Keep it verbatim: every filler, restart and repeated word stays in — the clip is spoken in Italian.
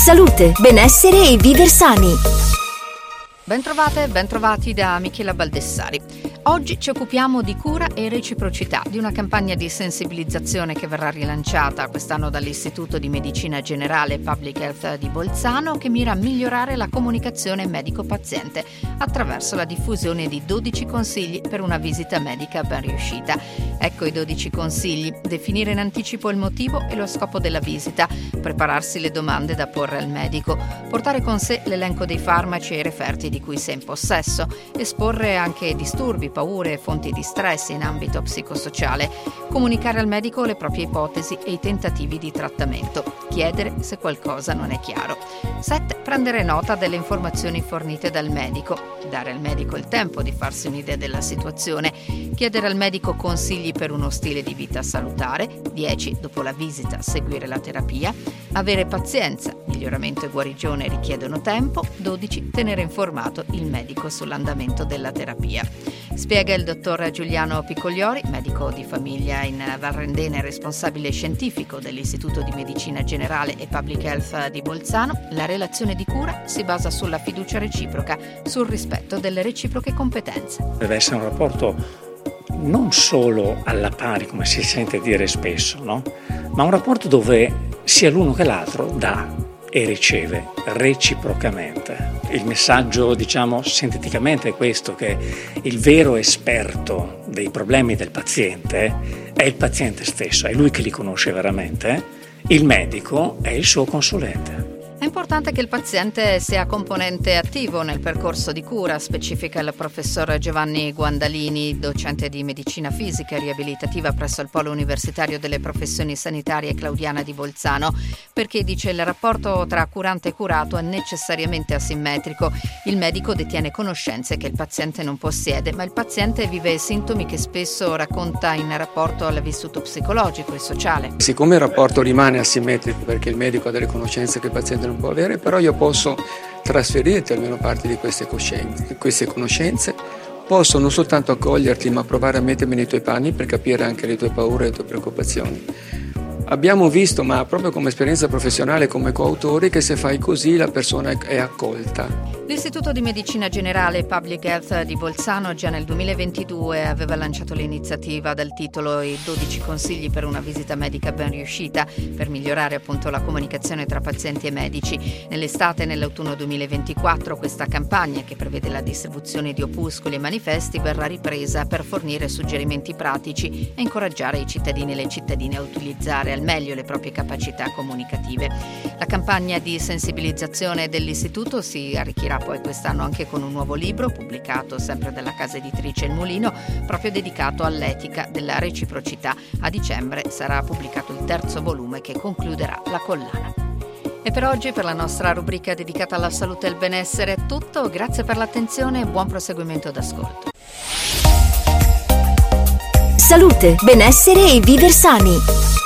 Salute, benessere e viver sani. Bentrovate, bentrovati da Michela Baldessari. Oggi ci occupiamo di cura e reciprocità, di una campagna di sensibilizzazione che verrà rilanciata quest'anno dall'Istituto di Medicina Generale Public Health di Bolzano, che mira a migliorare la comunicazione medico-paziente attraverso la diffusione di dodici consigli per una visita medica ben riuscita. Ecco i dodici consigli: definire in anticipo il motivo e lo scopo della visita, prepararsi le domande da porre al medico, portare con sé l'elenco dei farmaci e i referti di cui si è in possesso, esporre anche disturbi, paure e fonti di stress in ambito psicosociale, comunicare al medico le proprie ipotesi e i tentativi di trattamento, chiedere se qualcosa non è chiaro. sette. Prendere nota delle informazioni fornite dal medico, dare al medico il tempo di farsi un'idea della situazione, chiedere al medico consigli per uno stile di vita salutare. dieci. Dopo la visita seguire la terapia, avere pazienza, miglioramento e guarigione richiedono tempo. dodici. Tenere informato il medico sull'andamento della terapia. Spiega il dottor Giuliano Piccogliori, medico di famiglia in Valrendene e responsabile scientifico dell'Istituto di Medicina Generale e Public Health di Bolzano: la relazione di cura si basa sulla fiducia reciproca, sul rispetto delle reciproche competenze. Deve essere un rapporto non solo alla pari, come si sente dire spesso, no? Ma un rapporto dove sia l'uno che l'altro dà e riceve reciprocamente. Il messaggio, diciamo sinteticamente, è questo: che il vero esperto dei problemi del paziente è il paziente stesso, è lui che li conosce veramente, il medico è il suo consulente. È importante che il paziente sia componente attivo nel percorso di cura, specifica il professor Giovanni Guandalini, docente di medicina fisica e riabilitativa presso il Polo Universitario delle Professioni Sanitarie Claudiana di Bolzano, perché, dice, il rapporto tra curante e curato è necessariamente asimmetrico. Il medico detiene conoscenze che il paziente non possiede, ma il paziente vive sintomi che spesso racconta in rapporto al vissuto psicologico e sociale. Siccome il rapporto rimane asimmetrico perché il medico ha delle conoscenze che il paziente non può avere, però io posso trasferirti almeno parte di queste coscienze, queste conoscenze, posso non soltanto accoglierti, ma provare a mettermi nei tuoi panni per capire anche le tue paure e le tue preoccupazioni. Abbiamo visto, ma proprio come esperienza professionale, come coautori, che se fai così la persona è accolta. L'Istituto di Medicina Generale e Public Health di Bolzano già nel duemilaventidue aveva lanciato l'iniziativa dal titolo I dodici consigli per una visita medica ben riuscita, per migliorare appunto la comunicazione tra pazienti e medici. Nell'estate e nell'autunno duemilaventiquattro questa campagna, che prevede la distribuzione di opuscoli e manifesti, verrà ripresa per fornire suggerimenti pratici e incoraggiare i cittadini e le cittadine a utilizzare al meglio le proprie capacità comunicative. La campagna di sensibilizzazione dell'Istituto si arricchirà poi quest'anno anche con un nuovo libro, pubblicato sempre dalla casa editrice Il Mulino, proprio dedicato all'etica della reciprocità. A dicembre sarà pubblicato il terzo volume che concluderà la collana. E per oggi, per la nostra rubrica dedicata alla salute e al benessere, è tutto. Grazie per l'attenzione e buon proseguimento d'ascolto. Salute, benessere e viver sani.